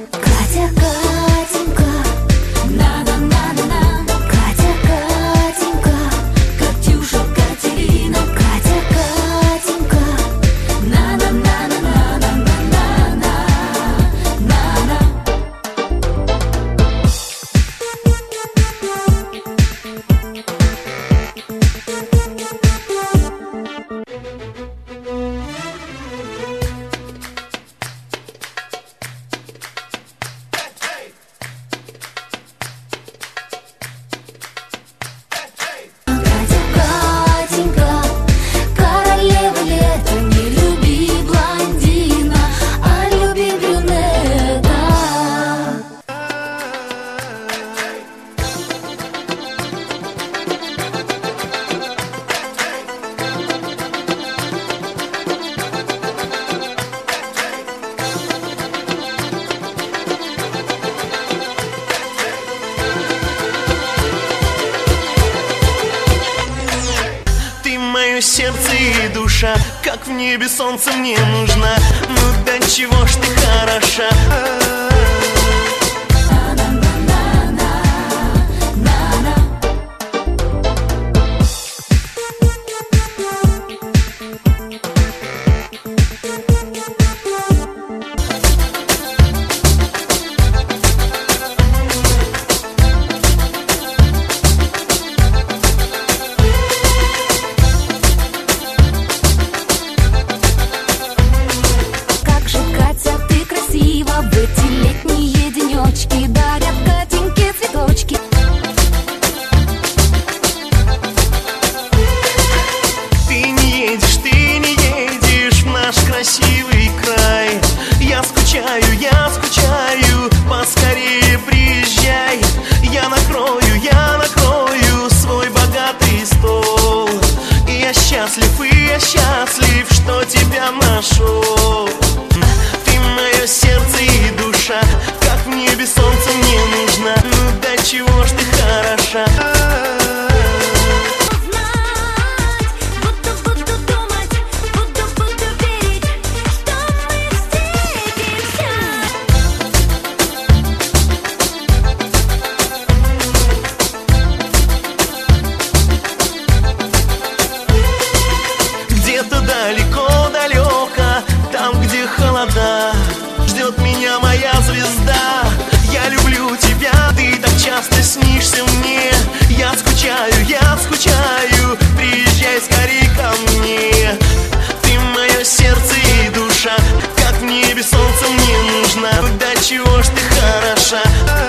Катя, Катенька, на-на-на-на-на. Катя, Катенька, Катюша, Катерина. Катя, Катенька, на-на-на-на-на-на-на-на-на. Катя, Катенька, королева лета, не люби блондина, а люби брюнета. Ты мое сердце и душа, как в небе солнце мне нужна. Ну до чего ж ты хороша. Как же, Катя, ты красива, в эти летние денечки дарят Катеньке цветочки. Ты не едешь в наш красивый край. Я скучаю, поскорее приезжай. Я накрою свой богатый стол. И я счастлив, что тебя нашел. Ты мое сердце и душа, как в небе солнце мне нужна. Ну до чего ж ты хороша. Знать, буду думать, буду верить, что мы встретимся. Где-то далеко, там, где холода, ждет меня моя звезда. Я люблю тебя, ты так часто снишься мне. Я скучаю, приезжай скорей ко мне. Ты мое сердце и душа, как в небе солнце мне нужна. До чего ж ты хороша.